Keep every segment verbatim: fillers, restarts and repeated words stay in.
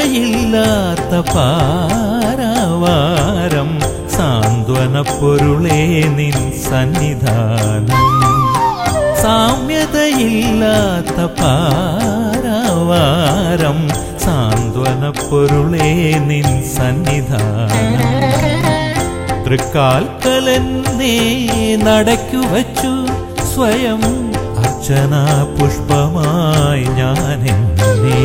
സാമ്യതയില്ലാത്ത പാരാവാരം സാന്ത്വനപ്പൊരുളേ നിൻ സന്നിധാനം. സാമ്യതയില്ലാത്ത പാരാവാരം സാന്ത്വനപ്പൊരുളേ നിൻ സന്നിധാനം. തൃക്കാൽക്കലെന്നേ നടയ്ക്കു വച്ചു സ്വയം അർച്ചനാ പുഷ്പമായി ഞാനെന്നേ.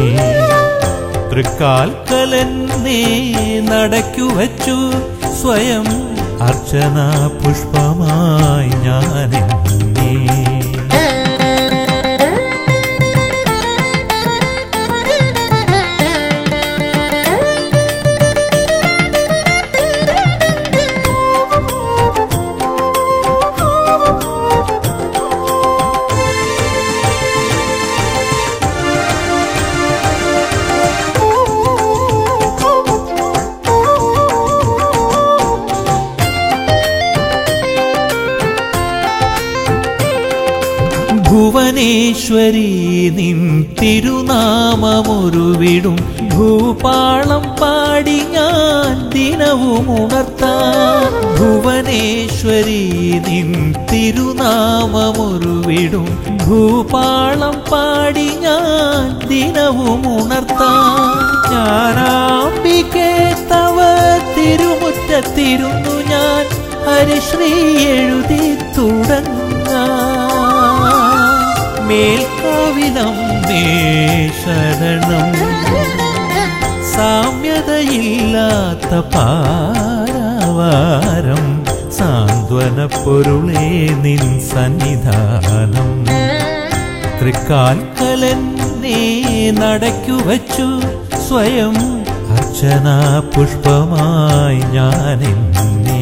തൃക്കാൽക്കലെന്നേ നടയ്ക്കു വച്ചു സ്വയം അർച്ചനാ പുഷ്പമായി ഞാനെന്നേ. ഭുവനേശ്വരി നിൻ തിരുനാമമൊരുവിടും ഭൂപാളം പാടി ഞാൻ ദിനവും ഉണർത്താം. ഭുവനേശ്വരി നിൻ തിരുനാമമൊരുവിടും ഭൂപാളം പാടി ഞാൻ ദിനവും ഉണർത്താം. ഞാനാംബികേ തവ തിരുമുറ്റത്തിരുന്നു ഞാൻ ഹരിശ്രീ എഴുതി തുടങ്ങാം. മേൽക്കാവിലമ്മേ ശരണം. സാമ്യതയില്ലാത്ത പാരാവാരം സാന്ത്വനപ്പൊരുളേ നിൻ സന്നിധാനം. തൃക്കാൽക്കലെന്നേ നടയ്ക്കു വച്ചു സ്വയം അർച്ചനാ പുഷ്പമായി ഞാനെന്നേ.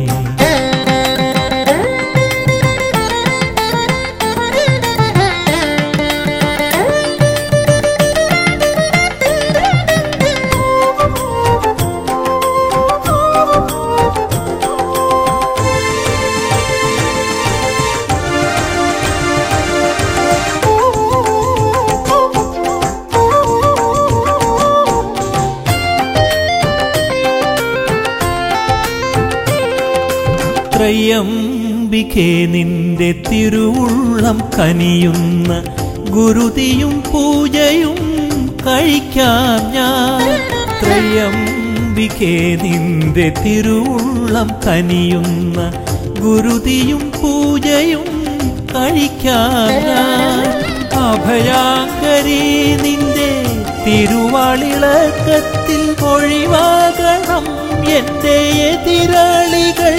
ത്രയംബികേ നിന്റെ തിരുവുള്ളം കനിയുന്ന ഗുരുതിയും പൂജയും കഴിക്കാം ഞാൻ. ത്രയംബികേ നിന്റെ തിരുവുള്ളം കനിയുന്ന ഗുരുതിയും പൂജയും കഴിക്കാം ഞാൻ. അഭയാങ്കരി നിന്റെ തിരുവാളിളക്കത്തിൽ ഒഴിവാകണം എന്റെ എതിരാളികൾ.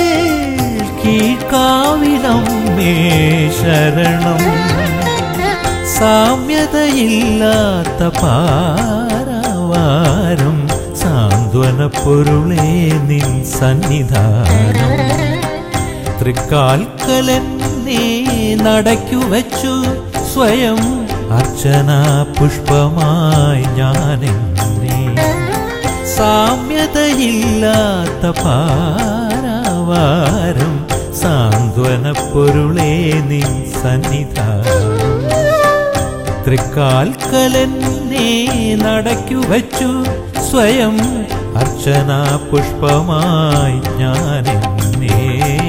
കീഴ്ക്കാവിലമ്മേ ശരണം. സാമ്യതയില്ലാത്ത പാരാവാരം സാന്ത്വനപ്പൊരുളേ നിൻ സന്നിധാനം. തൃക്കാൽക്കലെന്നേ നടയ്ക്കു വച്ചു സ്വയം അർച്ചനാ പുഷ്പമായി ഞാനെന്നേ. സാമ്യതയില്ലാത്ത പാരാവാരം സാന്ത്വനപ്പൊരുളേ നിൻ സന്നിധാനം. തൃക്കാൽക്കലെന്നേ നടയ്ക്കു വച്ചു സ്വയം അർച്ചനാ പുഷ്പമായി ഞാനെന്നേ.